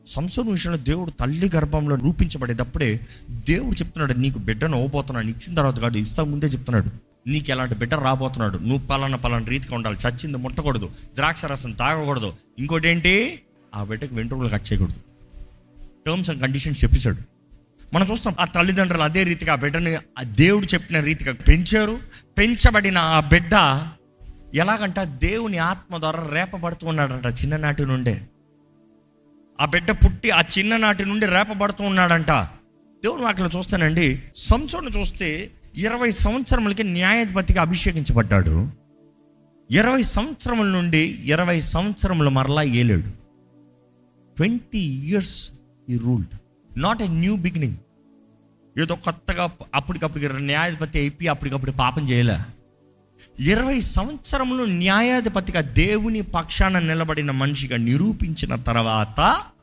సంసోను విషయంలో దేవుడు తల్లి గర్భంలో రూపించబడేటప్పుడే దేవుడు చెప్తున్నాడు, నీకు బిడ్డను అవ్వబోతున్నాను. ఇచ్చిన తర్వాత కాదు, ఇస్తా ముందే చెప్తున్నాడు, నీకు ఎలాంటి బిడ్డ రాబోతున్నాడు, నువ్వు పలానా రీతిగా ఉండాలి, చచ్చింది ముట్టకూడదు, ద్రాక్ష రసం తాగకూడదు, ఇంకోటి ఏంటి, ఆ బిడ్డకి వెంట్రుకలు కట్ చేయకూడదు. టర్మ్స్ అండ్ కండిషన్స్ చెప్పేశాడు. మనం చూస్తాం ఆ తల్లిదండ్రులు అదే రీతిగా ఆ బిడ్డని ఆ దేవుడు చెప్పిన రీతిగా పెంచారు. పెంచబడిన ఆ బిడ్డ ఎలాగంట దేవుని ఆత్మ ద్వారా రేపబడుతూ ఉన్నాడంట. చిన్ననాటి నుండే ఆ బిడ్డ పుట్టి ఆ చిన్ననాటి నుండి రేపబడుతూ ఉన్నాడంట. దేవుని వాక్యలో చూస్తానండి, సంసోను చూస్తే 20 సంవత్సరములకి న్యాయాధిపతిగా అభిషేకించబడ్డాడు. 20 సంవత్సరముల నుండి 20 సంవత్సరములు మరలా ఏలాడు. 20 years he ruled. Not a new beginning. ఏదో కొత్తగా అప్పటికప్పుడు న్యాయాధిపతి అయిపోయి అప్పటికప్పుడు పాపం చేయలే. 20 సంవత్సరములు న్యాయాధిపతిగా దేవుని పక్షాన నిలబడిన మనిషిగా నిరూపించిన తర్వాత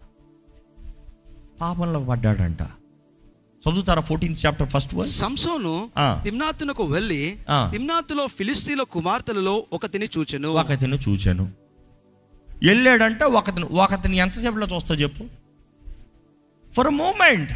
పాపంలో పడ్డాడంట. చదువుతారా 14th chapter 1st verse? సంసోను తిమ్నాతునకు వెళ్ళి తిమ్నాతులో ఫిలిష్తీయుల కుమార్తెలలో ఒకతిని చూచెను. వెళ్ళాడంట. ఒకతిని ఎంతసేపులో చూస్తావు చెప్పు? For a moment.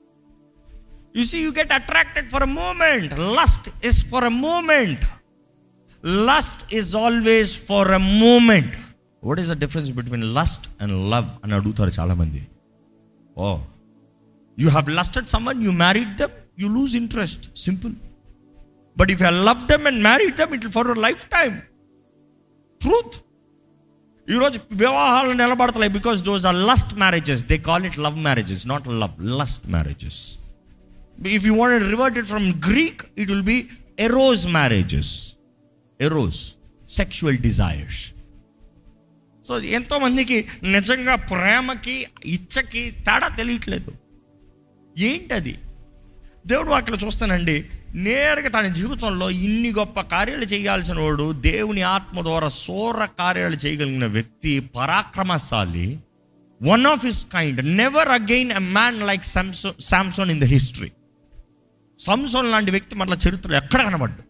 You see, you get attracted for a moment. Lust is for a moment. Lust is always for a moment. What is the difference between lust and love? అని అడుగుతారు చాలా మంది. Oh, you have lusted someone, you married them, you lose interest. Simple. But if you have loved them and married them, it will for a lifetime. Truth. ఈరోజు వివాహాలు నిలబడతలేవు because those are lust marriages. They call it love marriages, not love, lust marriages. If you want to revert it from Greek, it will be eros marriages. Eros, sexual desires. So ఎంతోమందికి నిజంగా ప్రేమకి ఇచ్చకి తేడా తెలియట్లేదు. ఏంటది? దేవుడు వాక్యలో చూస్తానండి, నేరుగా తన జీవితంలో ఇన్ని గొప్ప కార్యాలు చేయాల్సిన వాడు, దేవుని ఆత్మ ద్వారా సోర కార్యాలు చేయగలిగిన వ్యక్తి, పరాక్రమశాలి, one of his kind. Never again a man like Samson in the history. Samson లాంటి వ్యక్తి మళ్ళీ చరిత్రలో ఎక్కడ కనబడ్డు.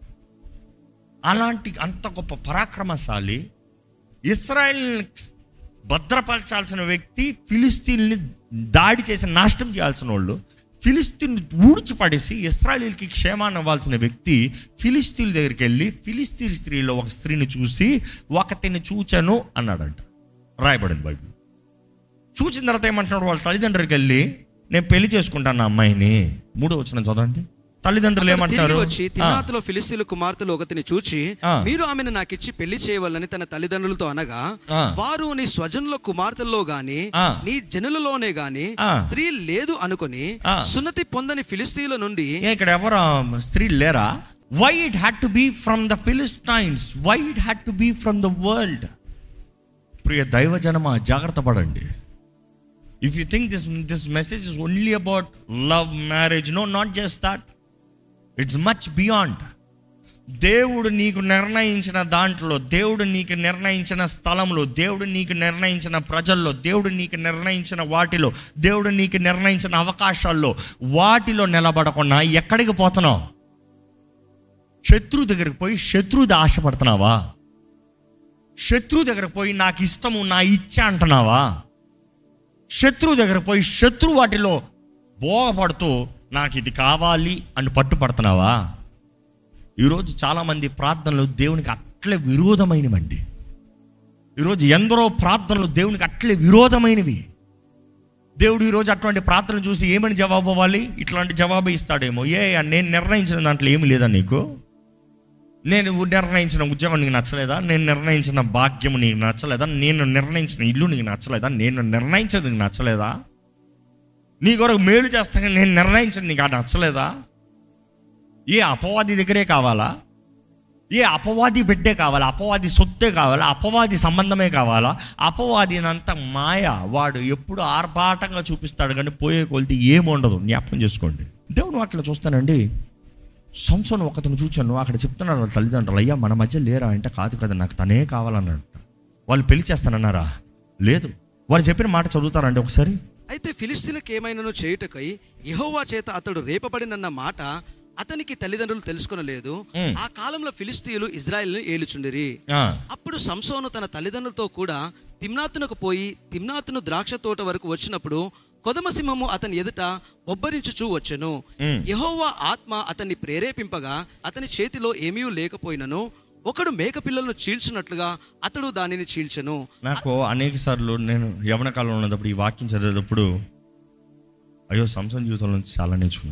అలాంటి అంత గొప్ప పరాక్రమశాలి, ఇశ్రాయేల్ భద్రపరచాల్సిన వ్యక్తి, ఫిలిస్తీన్ని దాడి చేసి నాశనం చేయాల్సిన వాళ్ళు, ఫిలిస్తీన్ని ఊడ్చిపడేసి ఇశ్రాయేలీకి క్షేమాన్ని అవ్వాల్సిన వ్యక్తి ఫిలిస్తీన్ దగ్గరికి వెళ్ళి ఫిలిస్తీన్ స్త్రీలో ఒక స్త్రీని చూసి ఒకతిని చూచాను అన్నాడంట. రాయబడింది బైబిల్. చూసిన తర్వాత ఏమంటున్నాడు? వాళ్ళ తల్లిదండ్రులకి వెళ్ళి నేను పెళ్లి చేసుకుంటాను ఆ అమ్మాయిని. 3వ వచనం చదవండి. తల్లిదండ్రులు ఏమంటారు? వచ్చి తిమ్నాతులో ఫిలిష్తీయుల కుమార్తెలు ఒకతిని చూచి మీరు ఆమెను నాకిచ్చి పెళ్లి చేయవాలని తన తల్లిదండ్రులతో అనగా, వారు నీ స్వజనుల కుమార్తెల్లో గాని నీ జనులలోనే గాని స్త్రీ లేదు అనుకుని సున్నతి పొందని ఫిలిష్తీయుల నుండి. ఇక్కడ ఎవరు స్త్రీ లేరా? Why it had to be from the Philistines? Why it had to be from the world? ప్రియ దైవజనమా, జాగ్రత్త పడండి. If you think this message is only about love, marriage, no, not just that. It's much beyond. దేవుడు నీకు నిర్ణయించిన దాంట్లో, దేవుడు నీకు నిర్ణయించిన స్థలంలో, దేవుడు నీకు నిర్ణయించిన ప్రజల్లో, దేవుడు నీకు నిర్ణయించిన వాటిలో, దేవుడు నీకు నిర్ణయించిన అవకాశాల్లో, వాటిలో నిలబడకుండా ఎక్కడికి పోతున్నావు? శత్రు దగ్గరికి పోయి శత్రువుది ఆశపడుతున్నావా? శత్రువు దగ్గరకు పోయి నాకు ఇష్టము, నా ఇచ్చ అంటున్నావా? శత్రువు దగ్గర పోయి శత్రు వాటిలో భోగపడుతూ నాకు ఇది కావాలి అని పట్టుపడుతున్నావా? ఈరోజు చాలామంది ప్రార్థనలు దేవునికి అట్లే విరోధమైనవండి. ఈరోజు ఎందరో ప్రార్థనలు దేవునికి అట్లే విరోధమైనవి. దేవుడు ఈరోజు అటువంటి ప్రార్థనలు చూసి ఏమని జవాబు అవ్వాలి? ఇట్లాంటి జవాబు ఇస్తాడేమో. నేను నిర్ణయించిన దాంట్లో ఏమి లేదా నీకు? నేను నిర్ణయించిన ఉద్యోగం నీకు నచ్చలేదా? నేను నిర్ణయించిన భాగ్యం నీకు నచ్చలేదా? నేను నిర్ణయించిన ఇల్లు నీకు నచ్చలేదా? నేను నిర్ణయించేది నీకు నచ్చలేదా? నీ కొరకు మేలు చేస్తాను నేను నిర్ణయించిన నీకు అది నచ్చలేదా? ఏ అపవాది దగ్గరే కావాలా? ఏ అపవాది బిడ్డే కావాలా? అపవాది సొత్తే కావాలా? అపవాది సంబంధమే కావాలా? అపవాది అంత మాయ. వాడు ఎప్పుడు ఆర్భాటంగా చూపిస్తాడు కానీ పోయే కొలితే ఏముండదు. జ్ఞాపకం చేసుకోండి. దేవుడు అట్లా చూస్తానండి. సంసోను ఒకతను చూచాను, అక్కడ చెప్తున్నారు వాళ్ళ తల్లిదండ్రులు, అయ్యా మన మధ్య లేరా అంటే, కాదు కదా నాకు తనే కావాలన్నాడు. వాళ్ళు పెళ్లి చేస్తానన్నారా? లేదు. వారు చెప్పిన మాట చదువుతారండి ఒకసారి. అయితే ఫిలిష్తీయులకు ఏమైనాను చేయుటకై యెహోవా చేత అతడు రేపబడినన్న మాట అతనికి తల్లిదండ్రులు తెలుసుకొనలేదు. ఆ కాలంలో ఫిలిష్తీయులు ఇజ్రాయెల్ని ఏలుచుండిరి. అప్పుడు సంసోను తన తల్లిదండ్రులతో కూడా తిమ్నాతునకు పోయి తిమ్నాతును ద్రాక్ష తోట వరకు వచ్చినప్పుడు కొదమ సింహము అతని ఎదుట బొబ్బరించుచూ వచ్చెను. యెహోవా ఆత్మ అతన్ని ప్రేరేపింపగా అతని చేతిలో ఏమీ లేకపోయినను ఒకడు మేక పిల్లలను చీల్చినట్లుగా అతడు దానిని చీల్చెను. నాకు అనేక సార్లు నేను యవ్వన కాలంలో ఉన్నప్పుడు ఈ వాక్యం చదివేటప్పుడు అయ్యో సంసోను జీవితంలో నుంచి చాలా నేర్చుకున్నా.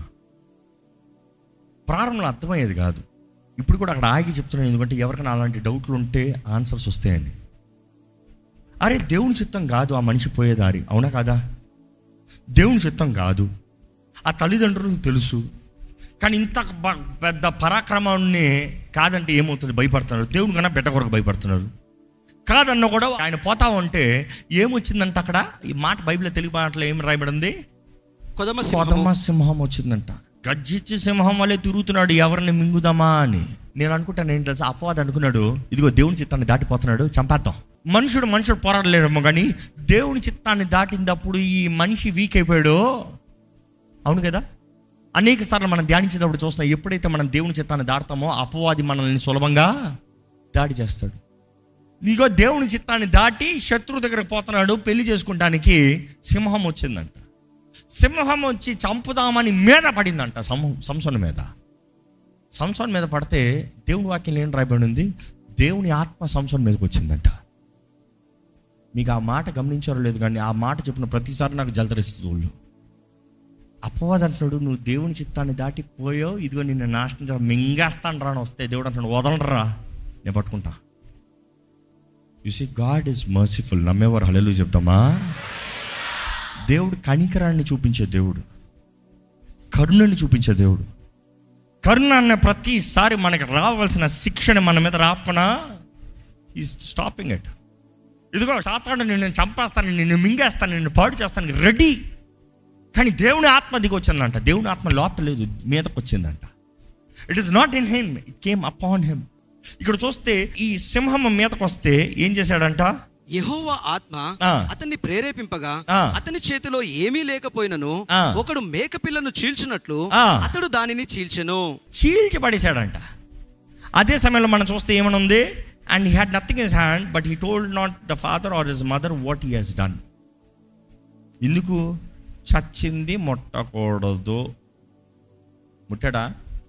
ప్రారంభంలో అర్థమయ్యేది కాదు, ఇప్పుడు కూడా అక్కడ ఆగి చెప్తున్నాను, ఎందుకంటే ఎవరికైనా అలాంటి డౌట్లు ఉంటే ఆన్సర్స్ వస్తాయని. అరే దేవుని చిత్తం కాదు ఆ మనిషి పోయేదారి, అవునా కాదా? దేవుని చిత్తం కాదు, ఆ తల్లిదండ్రులకు తెలుసు, కానీ ఇంత పెద్ద పరాక్రమాన్ని కాదంటే ఏమవుతుంది, భయపడుతున్నారు. దేవుని కన్నా బిడ్డ కొరకు భయపడుతున్నారు. కాదన్న కూడా ఆయన పోతా ఉంటే ఏమొచ్చిందంట అక్కడ, ఈ మాట బైబిల్లో తెలుగు మాటలో ఏం రాయబడింది, కొదమ సింహం వచ్చిందంట. గర్జించి సింహం వల్లే తిరుగుతున్నాడు, ఎవరిని మింగుదామా అని. నేను అనుకుంటాను, నేను తెలుసా అపవాది అనుకున్నాడు, ఇదిగో దేవుని చిత్తాన్ని దాటిపోతున్నాడు, చంపేద్దాం. మనుషుడు పోరాడలేడేమో, కానీ దేవుని చిత్తాన్ని దాటినప్పుడు ఈ మనిషి వీక్ అయిపోయాడు. అవును కదా? అనేక సార్లు మనం ధ్యానించేటప్పుడు చూస్తాం, ఎప్పుడైతే మనం దేవుని చిత్తాన్ని దాటుతామో అపవాది మనల్ని సులభంగా దాడి చేస్తాడు. ఇదిగో దేవుని చిత్తాన్ని దాటి శత్రువు దగ్గరకు పోతున్నాడు, పెళ్లి చేసుకుంటానికి సింహం వచ్చిందంట. సింహం వచ్చి చంపుదామని మీద పడిందంట సంసోను మీద. సంసోను మీద పడితే దేవుని వాక్యం ఏం రాయబడి ఉంది, దేవుని ఆత్మ సంసోను మీదకి వచ్చిందంట. మీకు ఆ మాట గమనించారో లేదు, కానీ ఆ మాట చెప్పిన ప్రతిసారి నాకు జలదరిస్తుంది. అపవాది అంటున్నాడు, నువ్వు దేవుని చిత్తాన్ని దాటిపోయావు, ఇదిగో నిన్ను నాశనం మింగేస్తాను రా అని వస్తే దేవుడు అంటున్నాడు, వదలరా నేను పట్టుకుంటా. You see God is merciful. నమ్మేవారు హల్లెలూయా చెప్తామా? దేవుడు కనికరాన్ని చూపించే దేవుడు, కరుణని చూపించే దేవుడు. కరుణ అన్న ప్రతిసారి మనకి రావాల్సిన శిక్షణ మన మీద రాపనా ఈజ్ స్టాపింగ్ ఇట్. ఇదిగో సాతాను నిన్ను చంపేస్తాను, నిన్ను మింగేస్తాను, నిన్ను పాడు చేస్తాను రెడీ. కానీ దేవుని ఆత్మ దిగి వచ్చిందంట. దేవుని ఆత్మ లోపల లేదు, మీదకి వచ్చిందంట. It is not in him, it came upon him. ఇక్కడ చూస్తే ఈ సింహం మీదకి వస్తే ఏం చేశాడంట, యెహోవా ఆత్మ అతన్ని ప్రేరేపింపగా అతని చేతిలో ఏమీ లేకపోయినను ఒకడు మేక పిల్లను చీల్చినట్లు అతడు దానిని చీల్చెను. చీల్చి పడేశాడంట. అదే సమయంలో మనం చూస్తే ఏమనుంది, and he had nothing in his hand but he told not the father or his mother what he has done. ఎందుకు? చచ్చింది ముట్టకూడదు. ముట్టాడా?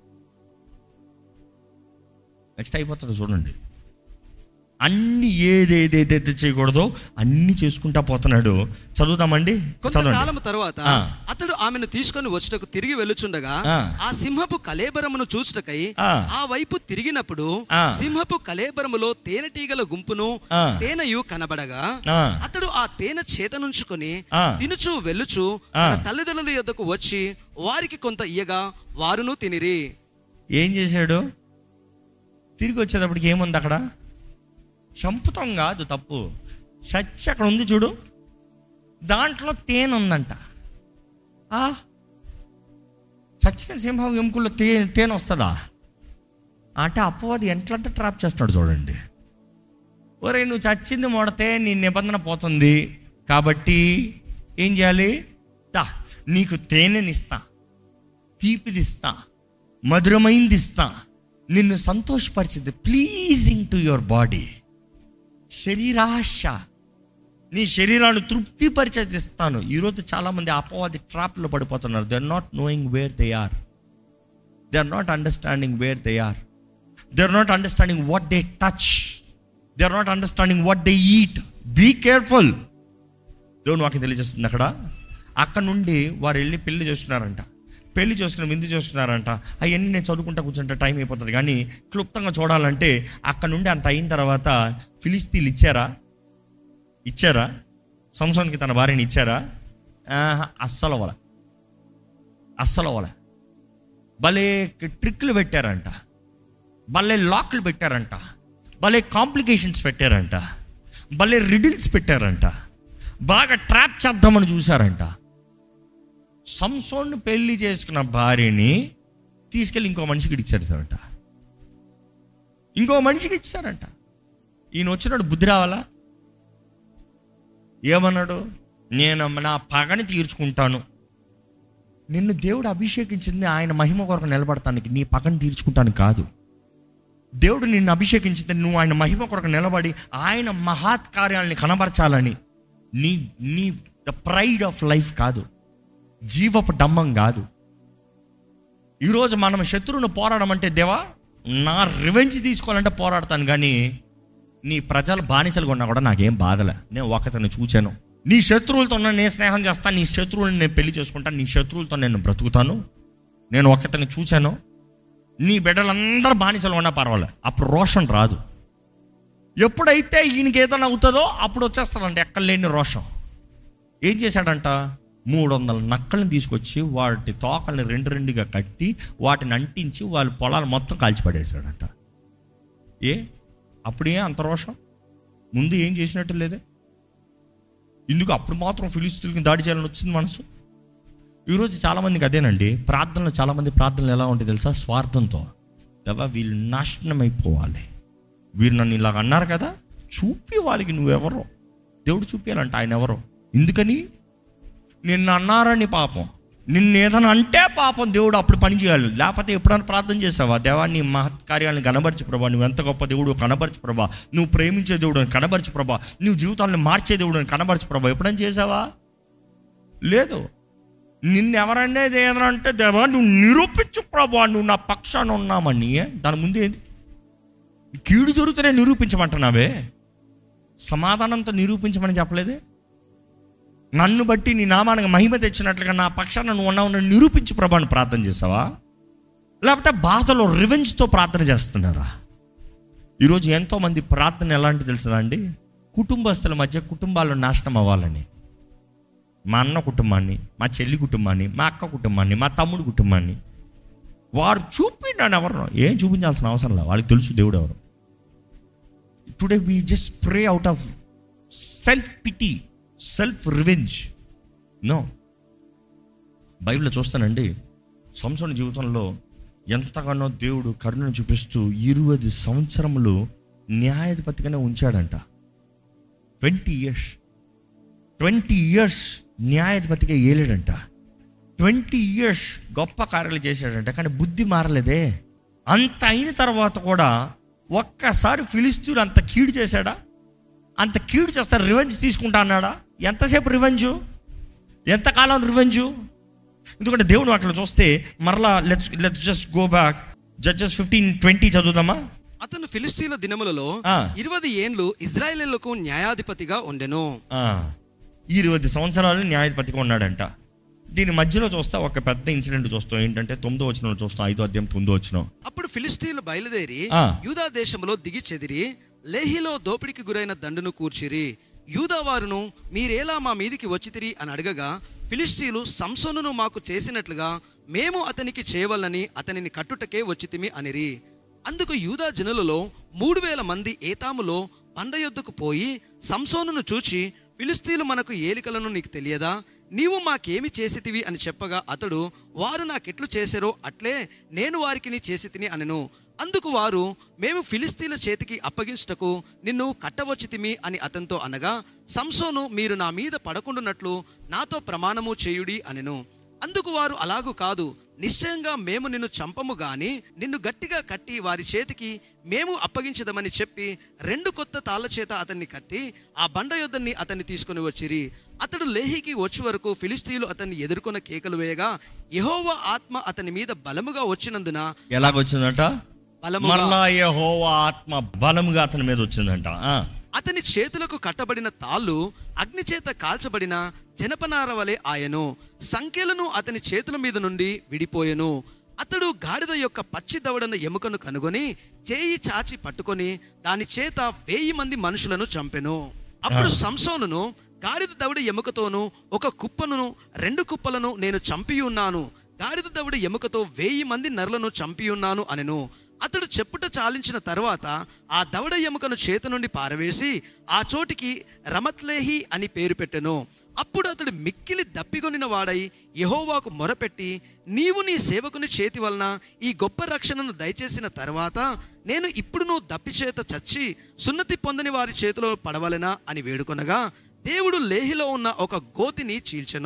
నెక్స్ట్ అయిపోతుంది చూడండి. అన్ని ఏదేదైతే చేయకూడదో అన్ని చేసుకుంటా పోతున్నాడు. చదువుతామండి. కొంతకాలం తర్వాత అతడు ఆమెను తీసుకొని వచ్చుటకు తిరిగి వెళ్ళుచుండగా ఆ సింహపు కళేబరమును చూచుటకై ఆ వైపు తిరిగినప్పుడు సింహపు కళేబరములో తేనెటీగల గుంపును తేనెయు కనబడగా అతడు ఆ తేనె చేతనుంచుకొని తినుచు వెళ్ళుచు తన తల్లిదండ్రుల యొద్దకు వచ్చి వారికి కొంత ఇయ్యగా వారును తినిరి. ఏం చేశాడు? తిరిగి వచ్చేటప్పటికి ఏముంది అక్కడ? చంపుతాం కాదు తప్పు, చచ్చి అక్కడ ఉంది చూడు, దాంట్లో తేనె ఉందంట. చచ్చిన సింహం ఎముకల్లో తేనె వస్తుందా అంటే అపవాది ఎట్లంతా ట్రాప్ చేస్తున్నాడు చూడండి. ఒరే నువ్వు చచ్చింది మొడితే నీ నిబంధన పోతుంది, కాబట్టి ఏం చేయాలి, నీకు తేనెనిస్తా, తీపిదిస్తా, మధురమైంది ఇస్తా, నిన్ను సంతోషపరిచింది, ప్లీజింగ్ టు యువర్ బాడీ. శరీరాశ, నీ శరీరాన్ని తృప్తిపరిచేస్తాను. ఈరోజు చాలామంది అపవాది ట్రాప్లో పడిపోతున్నారు. They are not knowing where they are, they are not understanding where they are, they are not understanding what they touch, they are not understanding what they eat. Be careful. దేవుని వాక్యం తెలియజేస్తుంది. అక్కడ నుండి వారు వెళ్ళి పెళ్లి చేస్తున్నారంట, పెళ్లి చేసుకుని విందు చేసుకున్నారంట. అవన్నీ నేను చదువుకుంటా కూర్చుంటే టైం అయిపోతుంది, కానీ క్లుప్తంగా చూడాలంటే అక్కడ నుండి అంత అయిన తర్వాత ఫిలిస్తీన్లు ఇచ్చారా సంసోనుకి తన భార్యని ఇచ్చారా? అస్సలు వాళ్ళ భలే ట్రిక్లు పెట్టారంట, భలే లాక్లు పెట్టారంట, భలే కాంప్లికేషన్స్ పెట్టారంట, భలే రిడిల్స్ పెట్టారంట, బాగా ట్రాప్ చేద్దామని చూశారంట. సంసోన్ని పెళ్లి చేసుకున్న భార్యని తీసుకెళ్ళి ఇంకో మనిషికి ఇచ్చారంట, ఇంకో మనిషికి ఇచ్చారంట. ఈయన వచ్చినాడు, బుద్ధి రావాలా? ఏమన్నాడు? నేను నా పగని తీర్చుకుంటాను, నిన్ను దేవుడు అభిషేకించింది ఆయన మహిమ కొరకు నిలబడటానికి, నీ పక్కన తీర్చుకుంటానికి కాదు. దేవుడు నిన్ను అభిషేకించింది నువ్వు ఆయన మహిమ కొరకు నిలబడి ఆయన మహత్ కార్యాలని కనబరచాలని. నీ నీ ద ప్రైడ్ ఆఫ్ లైఫ్ కాదు, జీవపు డంబం కాదు. ఈరోజు మనం శత్రువును పోరాడమంటే, దేవా నా రివెంజ్ తీసుకోవాలంటే పోరాడతాను, కానీ నీ ప్రజలు బానిసలుగా ఉన్నా కూడా నాకేం బాధలే. నేను ఒకతను చూచాను, నీ శత్రువులతో నేను స్నేహం చేస్తాను, నీ శత్రువులను నేను పెళ్లి చేసుకుంటాను, నీ శత్రువులతో నేను బ్రతుకుతాను. నేను ఒకతను చూచాను, నీ బిడ్డలందరూ బానిసలు ఉన్నా పర్వాలేదు. అప్పుడు రోషం రాదు. ఎప్పుడైతే ఈయనకి ఏదైనా అవుతుందో అప్పుడు వచ్చేస్తాడంట ఎక్కడ లేని రోషం. ఏం చేశాడంట, 300 నక్కల్ని తీసుకొచ్చి వాటి తోకల్ని రెండుగా కట్టి వాటిని అంటించి వాళ్ళ పొలాలు మొత్తం కాల్చిపడేశాడంట. అప్పుడే అంత రోషం? ముందు ఏం చేసినట్టు లేదే. ఇందుకు అప్పుడు మాత్రం ఫిలిష్తీయులకి దాడి చేయాలని వచ్చింది మనసు. ఈరోజు చాలామందికి అదేనండి ప్రార్థనలు. చాలామంది ప్రార్థనలు ఎలా ఉంటాయి తెలుసా? స్వార్థంతో. దేవా వీళ్ళు నాశనం అయిపోవాలి, వీరు నన్ను ఇలాగ అన్నారు కదా, చూపి వాళ్ళకి నువ్వెవరో. దేవుడు చూపించాలంట ఆయన ఎవరో. ఎందుకని? నిన్ను అన్నారని పాపం, నిన్ను ఏదైనా అంటే పాపం దేవుడు అప్పుడు పని చేయాలి. లేకపోతే ఎప్పుడైనా ప్రార్థన చేసావా, దేవా నీ మహత్కార్యాలను కనబరచు ప్రభా, నువ్వు ఎంత గొప్ప దేవుడు కనబరచు ప్రభా, నువ్వు ప్రేమించే దేవుడు అని కనబరచు ప్రభా, నువ్వు జీవితాలను మార్చే దేవుడు అని కనబరచు ప్రభా, ఎప్పుడైనా చేసావా? లేదు. నిన్ను ఎవరనేది ఏదైనా అంటే, దేవా నువ్వు నిరూపించు ప్రభా, నువ్వు నా పక్షాన ఉన్నామని. దాని ముందు ఏంది? కీడు జరుగుతూనే నిరూపించమంటున్నావే, సమాధానంతో నిరూపించమని చెప్పలేదే. నన్ను బట్టి నీ నామానికి మహిమ తెచ్చినట్లుగా నా పక్షాన నువ్వు ఉన్నావు నిరూపించు ప్రభా అని ప్రార్థన చేస్తావా? లేకపోతే బాధలో రివెంజ్తో ప్రార్థన చేస్తున్నారా? ఈరోజు ఎంతోమంది ప్రార్థన ఎలాంటి తెలుస్తుందా అండి? కుటుంబస్తుల మధ్య కుటుంబాలు నాశనం అవ్వాలని. మా అన్న కుటుంబాన్ని, మా చెల్లి కుటుంబాన్ని, మా అక్క కుటుంబాన్ని, మా తమ్ముడు కుటుంబాన్ని వారు చూపించాను. ఎవరు ఏం చూపించాల్సిన అవసరం లేదు, వాళ్ళకి తెలుసు దేవుడు ఎవరు. Today we just pray out of self pity, self revenge. No. బైబిల్లో చూస్తానండి, సంసోను జీవితంలో ఎంతగానో దేవుడు కరుణను చూపిస్తూ 20 సంవత్సరములు న్యాయాధిపతిగానే ఉంచాడంట. 20 years న్యాయాధిపతిగా ఏలాడంట. 20 years గొప్ప కార్యాలు చేశాడంట. కానీ బుద్ధి మారలేదే. అంత అయిన తర్వాత కూడా ఒక్కసారి ఫిలిష్తీయులు అంత కీడు చేశాడా? అంత కీడు చేస్తారు రివెంజ్ తీసుకుంటా అన్నాడా? ఎంతసేపు రివెంజు? ఎంతకాలం రివెంజు? ఎందుకంటే దేవుడు అక్కడ చూస్తే మరలా let's just go back. Judges 15:20 చదువుదామా? అతను ఫిలిష్తీయుల దినములలో 20 ఏండ్లు ఇశ్రాయేలీయులకు న్యాయాధిపతిగా ఉండెను. 20 సంవత్సరాలు న్యాయాధిపతిగా ఉన్నాడంట. దీని మధ్యలో చూస్తా ఒక పెద్ద ఇన్సిడెంట్ చూస్తాం. ఏంటంటే 9వ వచనం చూస్తాం, 5వ అధ్యాయం 9వ వచనం. అప్పుడు ఫిలిష్తీయులు బయలుదేరి యూదా దేశంలో దిగి చెదిరి లేహిలో దోపిడికి గురైన దండును కూర్చిరి. యూదా వారును మీరేలా మా మీదికి వచ్చితిరి అని అడగగా, ఫిలిష్తీయులు సంసోనును మాకు చేసినట్లుగా మేము అతనికి చేయవలని అతనిని కట్టుటకే వచ్చితిమి అనిరి. అందుకు యూదా జనులలో 3000 మంది ఏతాములో పండ యొద్దకు పోయి సంసోనును చూచి, ఫిలిష్తీయులు మనకు ఏలికలను నీకు తెలియదా? నీవు మాకేమి చేసితివి అని చెప్పగా అతడు, వారు నాకెట్లు చేశారో అట్లే నేను వారికి నీ చేసి తిని అనెను. అందుకు వారు, మేము ఫిలిష్తీయుల చేతికి అప్పగించుటకు నిన్ను కట్టవచ్చితిమి అని అతనితో అనగా, సంసోను, మీరు నా మీద పడకుండునట్లు నాతో ప్రమాణము చేయుడి అనెను. అందుకు వారు, అలాగూ కాదు, నిశ్చయంగా మేము నిన్ను చంపము గాని నిన్ను గట్టిగా కట్టి వారి చేతికి మేము అప్పగించదమని చెప్పి 2 కొత్త తాళ్ళ చేత అతన్ని కట్టి ఆ బండ యొద్దని అతన్ని తీసుకుని వచ్చిరి. అతడు లేహికి వచ్చే వరకు ఫిలిష్తీయులు అతన్ని ఎదుర్కొన్న కేకలు వేయగా, యెహోవా ఆత్మ అతని మీద బలముగా వచ్చినందున. ఎలాగొచ్చిందంట? మరలా యెహోవా ఆత్మ బలముగా అతని మీద వచ్చిందంట. అతని చేతులకు కట్టబడిన తాళ్ళు అగ్ని చేత కాల్చబడిన జనపనార వలె ఆయను. సంఖ్యలను అతని చేతుల మీద నుండి విడిపోయెను. అతడు గాడిద యొక్క పచ్చి దవడన ఎముకను కనుగొని చేయి చాచి పట్టుకొని దాని చేత 1000 మంది మనుషులను చంపెను. అప్పుడు సంసోనును, గాడిద దవడ ఎముకతోను ఒక కుప్పను 2 కుప్పలను నేను చంపియున్నాను, గాడిద దవడ ఎముకతో 1000 మంది నరులను చంపియున్నాను అనెను. అతడు చెప్పుట చాలించిన తర్వాత ఆ దవడ ఎముకను చేతి నుండి పారవేసి ఆ చోటికి రమత్లేహి అని పేరు పెట్టెను. అప్పుడు అతడు మిక్కిలి దప్పికొనిన వాడై యెహోవాకు మొరపెట్టి, నీవు నీ సేవకుని చేతి వలన ఈ గొప్ప రక్షణను దయచేసిన తర్వాత నేను ఇప్పుడును దప్పిచేత చచ్చి సున్నతి పొందని వారి చేతిలో పడవలెనా అని వేడుకొనగా, దేవుడు లేహిలో ఉన్న ఒక గోతిని చీల్చెను.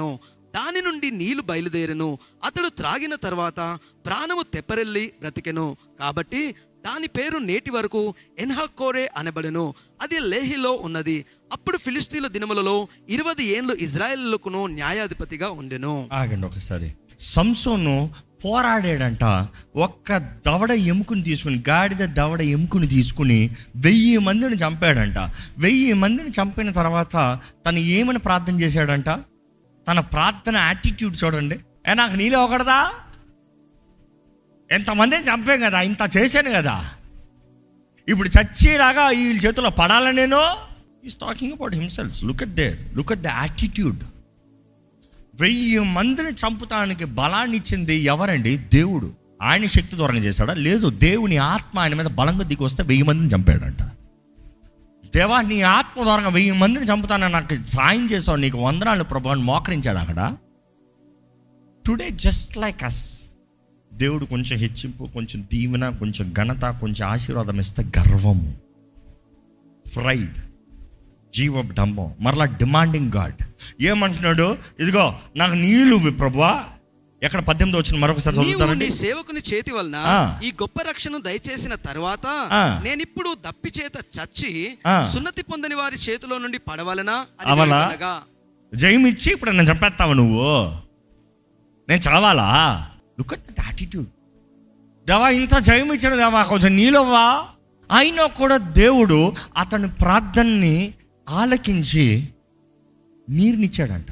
దాని నుండి నీళ్లు బయలుదేరెను. అతడు త్రాగిన తర్వాత ప్రాణము తెప్పరెల్లి బ్రతికెను. కాబట్టి దాని పేరు నేటి వరకు ఎన్హక్కోరే అనబడెను. అది లేహిలో ఉన్నది. అప్పుడు ఫిలిష్తీయుల దినములలో 20 ఏండ్లు ఇజ్రాయేలుకును న్యాయాధిపతిగా ఉండెను. ఆగండి ఒకసారి. సంసోను పోరాడాడంట. ఒక్క దవడ ఎముకని తీసుకుని, గాడిద దవడ ఎముకని తీసుకుని 1000 మందిని చంపాడంట. 1000 మందిని చంపిన తర్వాత తను ఏమని ప్రార్థన చేశాడంట? తన ప్రార్థన యాటిట్యూడ్ చూడండి. నాకు నీళ్ళు ఒకడదా, ఎంతమందిని చంపాం కదా, ఇంత చేశాను కదా, ఇప్పుడు చచ్చేలాగా వీళ్ళ చేతిలో పడాలని నేను. Is talking about himself. Look at the attitude. 1000 మందిని చంపుతానికి బలాన్ని ఇచ్చింది ఎవరండి? దేవుడు. ఆయన శక్తి ద్వారా చేశాడా? లేదు. దేవుని ఆత్మ ఆయన మీద బలంగా దిగి వస్తే 1000 మందిని చంపాడంట. దేవా, నీ ఆత్మ ద్వారా 1000 మందిని చంపుతానని నాకు సాయం చేసావు, నీకు వందనాలు ప్రభు అని మోకరించాడు అక్కడ. టుడే జస్ట్ లైక్ అస్, దేవుడు కొంచెం హెచ్చింపు, కొంచెం దీవెన, కొంచెం ఘనత, కొంచెం ఆశీర్వాదం ఇస్తే గర్వము, ప్రైడ్, జీవడంబం, మరలా డిమాండింగ్ గాడ్. ఏమంటున్నాడు? ఇదిగో నాకు నీళ్ళు ప్రభువా. ఎక్కడ 18 వచ్చిన మరొకసారి చదువుతానండి. సేవకుని చేతి వలన ఈ గొప్ప రక్షణ దయచేసిన తర్వాత నేనిప్పుడు దప్పి చేత చచ్చి సున్నతి పొందని వారి చేతిలో నుండి పడవలనా? జయమిచ్చి ఇప్పుడు నేను చంపేస్తావు నువ్వు, నేను చావాలా? Look at that attitude. దేవా, ఇంత జయం ఇచ్చాడు దేవా, కొంచెం నీళ్ళవ్వా. అయినా కూడా దేవుడు అతని ప్రార్థనని ఆలకించి నీరునిచ్చాడంట.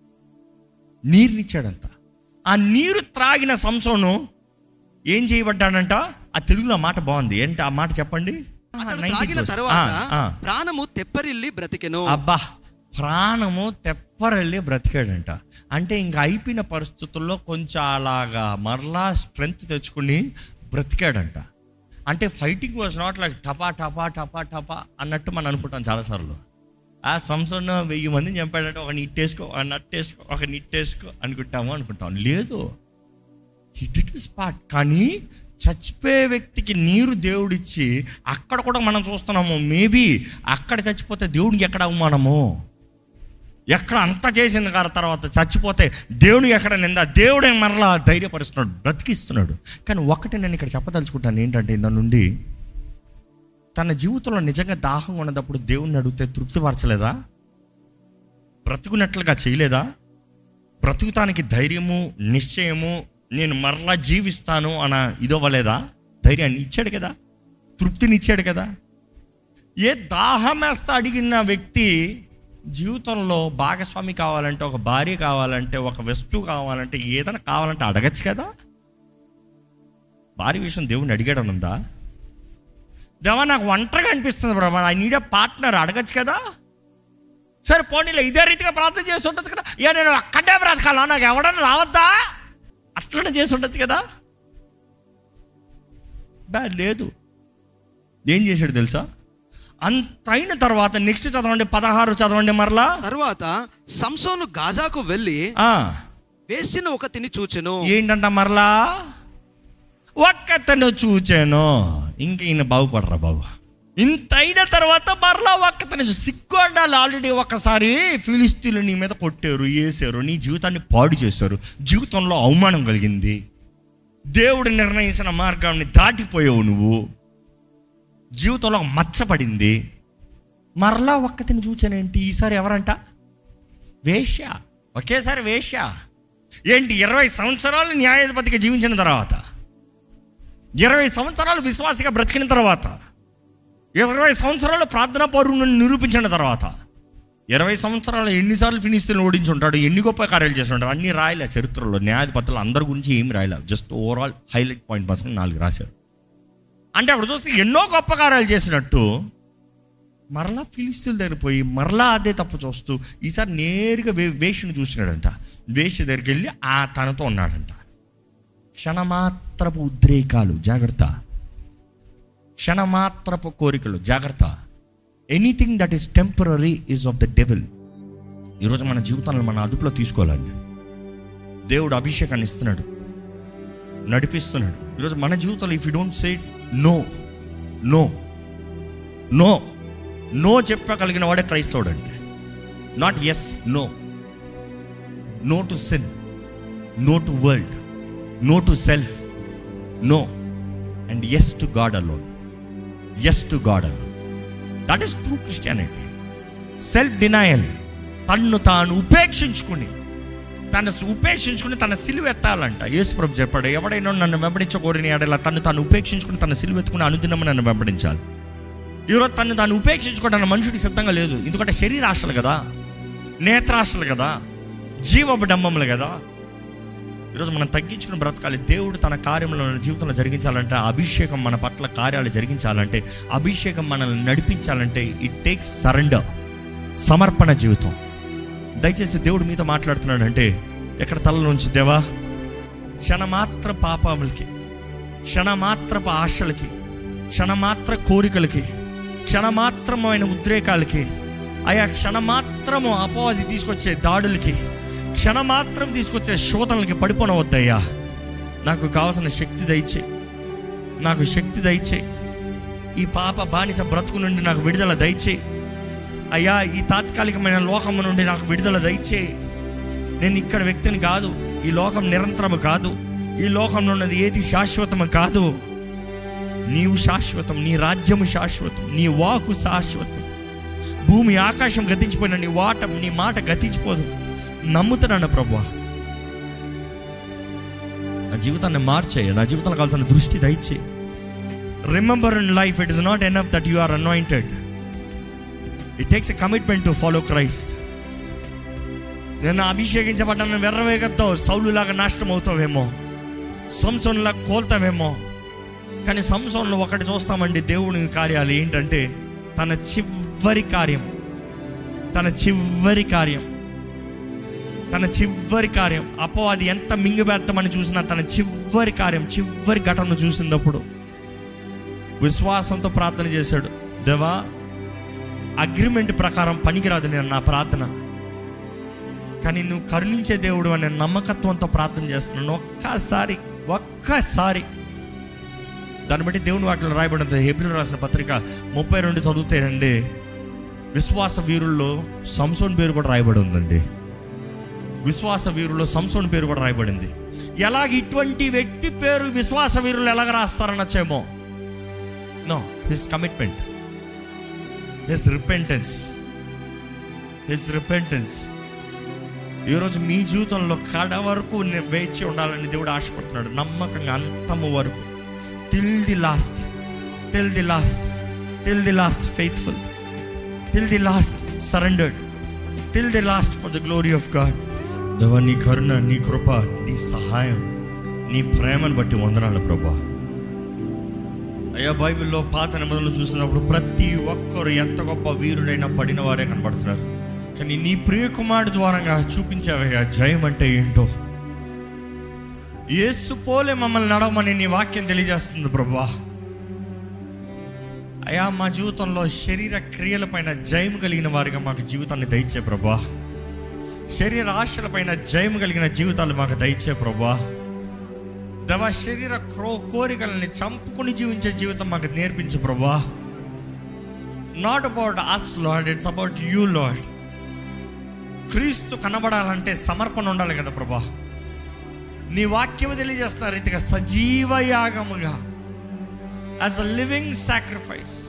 ఆ నీరు త్రాగిన సంసోను ఏం చేయబడ్డాడంట? ఆ తెలుగులో మాట బాగుంది. ఏంటి ఆ మాట చెప్పండి? త్రాగిన తర్వాత ప్రాణము తెప్పరిల్లి బ్రతికెను. అబ్బా, ప్రాణము తెప్పరిల్లి బ్రతికాడంట. అంటే ఇంకా అయిపోయిన పరిస్థితుల్లో కొంచెం అలాగా మరలా స్ట్రెంగ్త్ తెచ్చుకుని బ్రతికాడంట. అంటే ఫైటింగ్ వాజ్ నాట్ లైక్ టపా టపా టపా టపా అన్నట్టు మనం అనుకుంటాం చాలాసార్లు. ఆ సంసోను 1000 మందిని చంపాడంటే ఒక నిట్టేసుకో, ఒక నట్టేసుకో, ఒక నిట్టేసుకో అనుకుంటాం. లేదు, హి డిడ్ హిస్ పార్ట్. కానీ చచ్చిపోయే వ్యక్తికి నీరు దేవుడిచ్చి అక్కడ కూడా మనం చూస్తున్నాము. మేబీ అక్కడ చచ్చిపోతే దేవుడికి ఎక్కడ అవమానము, ఎక్కడ అంతా చేసిన తర్వాత చచ్చిపోతే దేవుడికి ఎక్కడ నిందా? దేవుడే మరలా ధైర్యపరుస్తున్నాడు, బ్రతికిస్తున్నాడు. కానీ ఒకటి నేను ఇక్కడ చెప్పదలుచుకుంటాను ఏంటంటే, ఇందా నుండి తన జీవితంలో నిజంగా దాహం ఉన్నప్పుడు దేవుణ్ణి అడిగితే తృప్తిపరచలేదా? బ్రతుకున్నట్లుగా చేయలేదా? బ్రతుకుతానికి ధైర్యము, నిశ్చయము, నేను మరలా జీవిస్తాను అన్న ఇదవ్వలేదా? ధైర్యాన్ని ఇచ్చాడు కదా, తృప్తిని ఇచ్చాడు కదా. ఏ దాహం వేస్తా అడిగిన వ్యక్తి జీవితంలో భాగస్వామి కావాలంటే, ఒక భార్య కావాలంటే, ఒక వస్తువు కావాలంటే, ఏదైనా కావాలంటే అడగచ్చు కదా. భార్య విషయం దేవుణ్ణి అడిగాడనుందా? దేవా, నాకు ఒంటరిగా అనిపిస్తుంది Brahma, I need a partner, అడగచ్చు కదా. సరే పోనీలో ఇదే రీతిగా ప్రార్థన చేసి ఉండొచ్చు కదా. నేను అక్కడే బ్రతకాలా, నాకు ఎవడన్నా రావద్దా? అట్లనే చేసి ఉండొచ్చు కదా. లేదు. ఏం చేశాడు తెలుసా? అంత అయిన తర్వాత నెక్స్ట్ చదవండి, 16 చదవండి. మరలా తర్వాత సంసోను గాజాకు వెళ్ళి వేసిన ఒకతిని చూచెను. ఏంటంట? మరలా ఒక్కతను చూచాను. ఇంక ఈయన బాగుపడరా బాబు. ఇంత అయిన తర్వాత మరలా ఒక్కతను సిగ్గు ఉండాలి. ఆల్రెడీ ఒకసారి ఫిలిష్తీయులు నీ మీద కొట్టారు, వేసారు, నీ జీవితాన్ని పాడు చేశారు, జీవితంలో అవమానం కలిగింది, దేవుడు నిర్ణయించిన మార్గాన్ని దాటిపోయావు, నువ్వు జీవితంలో మచ్చపడింది. మరలా ఒక్కతిని చూచానేంటి? ఈసారి ఎవరంట? వేశ్య. ఒకేసారి వేశ్య. ఏంటి? 20 సంవత్సరాలు న్యాయాధిపతిగా జీవించిన తర్వాత, 20 సంవత్సరాలు విశ్వాసిగా బ్రతికిన తర్వాత, 20 సంవత్సరాలు ప్రార్థనా పౌరులను నిరూపించిన తర్వాత, 20 సంవత్సరాలు ఎన్నిసార్లు ఫిలిష్తీయులను ఓడించి ఉంటాడు, ఎన్ని గొప్ప కార్యాలు చేసి ఉంటాడు, అన్నీ రాయలే చరిత్రలో. న్యాయాధిపతులు అందరి గురించి ఏం రాయలే, జస్ట్ ఓవరాల్ హైలైట్ పాయింట్ కోసం 4 రాశారు. అంటే అప్పుడు చూస్తే ఎన్నో గొప్ప కార్యాలు చేసినట్టు మరలా ఫిలిష్తీయుల దగ్గర పోయి మరలా అదే తప్పు చూస్తూ ఈసారి నేరుగా వేషను చూసినాడంట. వేష దగ్గరికి వెళ్ళి తనతో ఉన్నాడంట. క్షణమాత్రపు ఉద్రేకాలు, జాగ్రత్త. క్షణమాత్రపు కోరికలు, జాగ్రత్త. Anything that is temporary is of the devil. ఈరోజు మన జీవితాలను మన అదుపులో తీసుకోవాలండి. దేవుడు అభిషేకాన్ని ఇస్తున్నాడు, నడిపిస్తున్నాడు. ఈరోజు మన జీవితంలో if you don't say no no no no చెప్పగలిగిన వాడే క్రైస్తవుడు అండి. Not yes, no. No to sin, no to world, no to self, no and yes to God alone. Yes to God alone. That is true Christianity. Self denial, తన్ను తాను ఉపేక్షించుకుని తన సిలువ ఎత్తాలంట. యేసుప్రభు చెప్పాడు, ఎవడైనా నన్ను వెంబడించకూడని ఎడలా తను తాను ఉపేక్షించుకుని తన సిలువ ఎత్తుకుని అనుదినం నన్ను వెంబడించాలి. ఈరోజు తను తాను ఉపేక్షించుకోవడానికి మనుషుడికి సిద్ధంగా లేదు. ఎందుకంటే శరీరాశలు కదా, నేత్రాశలు కదా, జీవబడంబములు కదా. ఈరోజు మనం తగ్గించుకుని బ్రతకాలి. దేవుడు తన కార్యంలో మన జీవితంలో జరిగించాలంటే, అభిషేకం మన పట్ల కార్యాలు జరిగించాలంటే, అభిషేకం మనల్ని నడిపించాలంటే ఇట్ టేక్స్ సరెండర్, సమర్పణ జీవితం. దయచేసి దేవుడు మీతో మాట్లాడుతున్నాడు అంటే ఎక్కడ తలలోంచి, దేవా క్షణమాత్ర పాపములకి, క్షణమాత్రపు ఆశలకి, క్షణమాత్ర కోరికలకి, క్షణమాత్రమైన ఉద్రేకాలకి, ఆయా క్షణమాత్రము అపవాది తీసుకొచ్చే దాడులకి, క్షణమాత్రం తీసుకొచ్చే శోధనలకి పడిపోనవద్దయ్యా. నాకు కావాల్సిన శక్తి దయచే, నాకు శక్తి దయచే. ఈ పాప బానిస బ్రతుకు నుండి నాకు విడుదల దయచే అయ్యా. ఈ తాత్కాలికమైన లోకము నుండి నాకు విడుదల దయచేయి. నేను ఇక్కడ వ్యక్తిని కాదు, ఈ లోకం నిరంతరము కాదు, ఈ లోకంలో ఉన్నది ఏది శాశ్వతము కాదు. నీవు శాశ్వతం, నీ రాజ్యము శాశ్వతం, నీ వాకు శాశ్వతం. భూమి ఆకాశం గతించిపోయిన నీ మాట గతించిపోదు. నమ్ముతున్నాను ప్రభువా. నా జీవితాన్ని మార్చేయ, నా జీవితంలో కావాల్సిన దృష్టి దయచేయి. Remember in life it is not enough that you are anointed. It takes a commitment to follow Christ. నేను అభిషేకించబడ్డాను వెర్రవేగతో సౌలులాగా నాశనం అవుతావేమో, సంసోనులాగా కోల్తావేమో. కానీ సంసోన్లో ఒకటి చూస్తామండి, దేవుని కార్యాలు ఏంటంటే తన చివరి కార్యం, తన చివరి కార్యం అపవాది ఎంత మింగిపెడతామని చూసినా తన చివరి కార్యం, చివరి ఘటన చూసినప్పుడు విశ్వాసంతో ప్రార్థన చేశాడు. దేవా, అగ్రిమెంట్ ప్రకారం పనికిరాదు నేను నా ప్రార్థన, కానీ నువ్వు కరుణించే దేవుడు అనే నమ్మకత్వంతో ప్రార్థన చేస్తున్నాను. ఒక్కసారి దాన్ని బట్టి దేవుని వాక్యంలో రాయబడిన హెబ్రీయులకు రాసిన పత్రిక 32 చదువుతానండి. విశ్వాస వీరుల్లో సంసోన్ పేరు కూడా రాయబడి ఉందండి. విశ్వాస వీరుల్లో సంసోన్ పేరు కూడా రాయబడింది. ఎలాగ ఇటువంటి వ్యక్తి పేరు విశ్వాస వీరులు ఎలాగ రాస్తారనొచ్చేమో. No, his commitment, His repentance. ఈరోజు మీ జీవితంలో కడ వరకు వేచి ఉండాలని దేవుడు ఆశపడుతున్నాడు. నమ్మకంగా అంతము వరకు, till the last faithful, till the last surrendered, till the last for the glory of God. దేవా, నీ కరుణ, నీ కృప, నీ సహాయం, నీ ప్రేమను బట్టి వందనాలు ప్రభువా. అయ్యా, బైబిల్లో పాత నిబంధనలు చూసినప్పుడు ప్రతి ఒక్కరు ఎంత గొప్ప వీరుడైనా పడిన వారే కనబడుతున్నారు. కానీ నీ ప్రియకుమారుడు ద్వారంగా చూపించావయ్యా జయం అంటే ఏంటో. యేసు పోలే మమ్మల్ని నడవమని నీ వాక్యం తెలియజేస్తుంది ప్రభువా. అయ్యా, మా జీవితంలో శరీర క్రియలపైన జయం కలిగిన వారిగా మాకు జీవితాన్ని దయచే ప్రభువా. శరీర ఆశలపైన జయం కలిగిన జీవితాలు మాకు దయచే ప్రభువా. దేవా, శరీర కోరికలని చంపుకుని జీవించే జీవితం మాకు నేర్పించు ప్రభువా. Not about us Lord, it's about you Lord. క్రీస్తు కనబడాలంటే సమర్పణ ఉండాలి కదా ప్రభువా. నీ వాక్యం తెలియజేస్తున్న రీతిగా సజీవ యాగముగా, as a living sacrifice,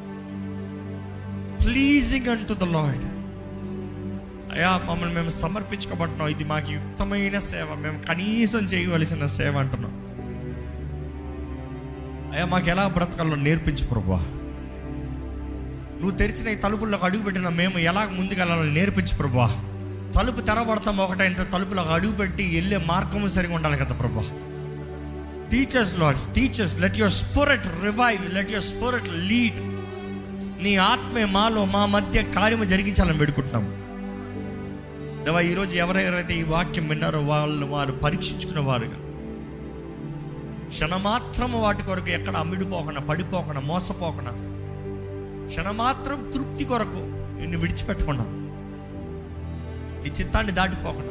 pleasing unto the Lord. అయ్యా, మమ్మల్ని మేము సమర్పించుకోబడుతున్నాం. ఇది మాకు యుక్తమైన సేవ, మేము కనీసం చేయవలసిన సేవ అంటున్నాం. అయ్యా, మాకు ఎలా బ్రతకాలో నేర్పించు ప్రభువా. నువ్వు తెరిచిన ఈ తలుపుల్లోకి అడుగుపెట్టిన మేము ఎలా ముందుకెళ్ళాలో నేర్పించు ప్రభువా. తలుపు తెరబడతాం ఒకటైతే తలుపులోకి అడుగుపెట్టి వెళ్ళే మార్గము సరిగా ఉండాలి కదా ప్రభువా. Teachers Lord, teachers, let your spirit revive, let your spirit lead. నీ ఆత్మే మాలో, మా మధ్య కార్యము జరిగించాలని వేడుకుంటున్నాము దేవా. ఈరోజు ఎవరెవరైతే ఈ వాక్యం విన్నారో వారు పరీక్షించుకున్న వారుగా, క్షణమాత్రము వాటి కొరకు ఎక్కడ అమ్మిడిపోకుండా, పడిపోకుండా, మోసపోకుండా, క్షణమాత్రం తృప్తి కొరకు నిన్ను విడిచిపెట్టకుండా, నీ చిత్తాన్ని దాటిపోకుండా,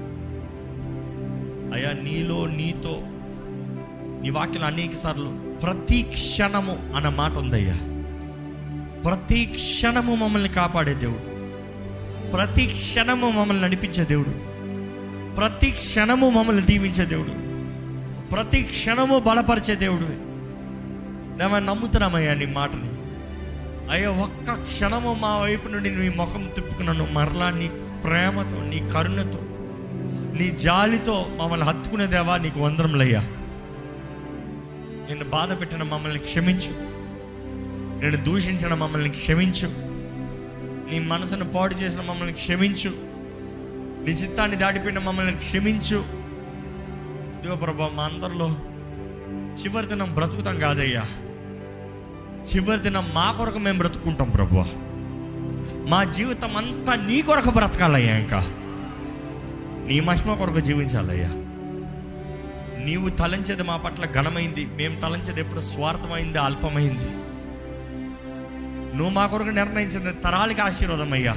అయ్యా నీలో నీతో నీ వాక్యం అనేక సార్లు ప్రతి క్షణము అన్న మాట ఉందయ్యా. ప్రతి క్షణము మమ్మల్ని కాపాడే దేవుడు, ప్రతి క్షణము మమ్మల్ని నడిపించే దేవుడు, ప్రతి క్షణము మమ్మల్ని దీవించే దేవుడు, ప్రతి క్షణము బలపరిచే దేవుడు. దేవా నమ్ముతున్నామయ్యా నీ మాటని. అయ్యా ఒక్క క్షణము మా వైపు నుండి నీ ముఖం తిప్పుకున్నాను, మరలా నీ ప్రేమతో, నీ కరుణతో, నీ జాలితో మమ్మల్ని హత్తుకునే దేవా నీకు వందరములయ్యా. నిన్ను బాధ పెట్టిన మమ్మల్ని క్షమించు, నేను దూషించిన మమ్మల్ని క్షమించు, నీ మనసును పాడు చేసిన మమ్మల్ని క్షమించు, నీ చిత్తాన్ని దాటిపోయిన మమ్మల్ని క్షమించు. ఇదిగో ప్రభా, మా అందరిలో చివరి దినం బ్రతుకుతాం కాదయ్యా, చివరి దినం మా కొరకు మేము బ్రతుకుంటాం ప్రభు. మా జీవితం అంతా నీ కొరకు బ్రతకాలయ్యా, ఇంకా నీ మహిమ కొరకు జీవించాలయ్యా. నీవు తలంచేది మా పట్ల ఘనమైంది, మేము తలంచేది ఎప్పుడు స్వార్థమైంది, అల్పమైంది. నువ్వు మా కొరకు నిర్ణయించింది తరాలకి ఆశీర్వాదం అయ్యా.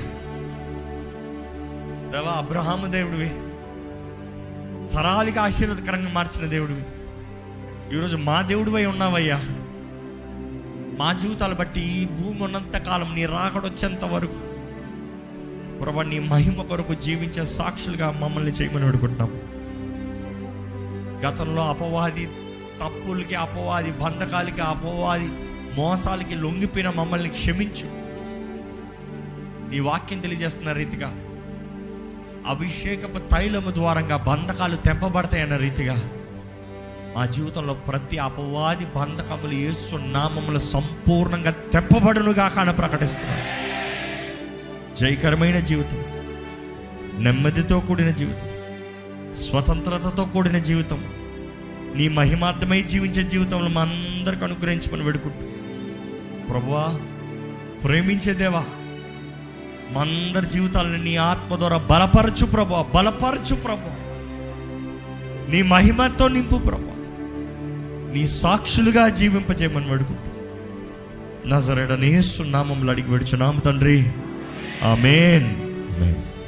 దేవా, అబ్రహాము దేవుడివి, తరాలకి ఆశీర్వాదకరంగా మార్చిన దేవుడివి. ఈరోజు మా దేవుడివై ఉన్నావయ్యా. మా జీవితాలు బట్టి ఈ భూమి ఉన్నంత కాలం, నీ రాకడొచ్చేంత వరకు ప్రభా నీ మహిమ కొరకు జీవించే సాక్షులుగా మమ్మల్ని చేయమని అడుగుతున్నాం. గతంలో అపవాది తప్పులకి, అపవాది బంధకాలకి, అపవాది మోసాలకి లొంగిపోయిన మమ్మల్ని క్షమించు. నీ వాక్యం తెలియజేస్తున్న రీతిగా అభిషేకపు తైలము ద్వారంగా బంధకాలు తెంపబడతాయన్న రీతిగా మా జీవితంలో ప్రతి అపవాది బంధకములు యేసు నామములో సంపూర్ణంగా తెంపబడునుగా కాన ప్రకటిస్తున్నాను. జయకరమైన జీవితం, నెమ్మదితో కూడిన జీవితం, స్వతంత్రతతో కూడిన జీవితం, నీ మహిమార్థమై జీవించే జీవితంలో మా అందరికి అనుగ్రహించమని వేడుకుంటూ, ప్రభువా ప్రేమించే దేవా, మా అందరి జీవితాలను నీ ఆత్మ ద్వారా బలపరచు ప్రభువా, బలపరచు ప్రభువా, నీ మహిమతో నింపు ప్రభువా, నీ సాక్షులుగా జీవింపజేయమని వేడుకుంటూ నజరేయుడైన యేసు నామములో అడిగి వేడుచున్నాము తండ్రి, ఆమేన్. ఆమేన్.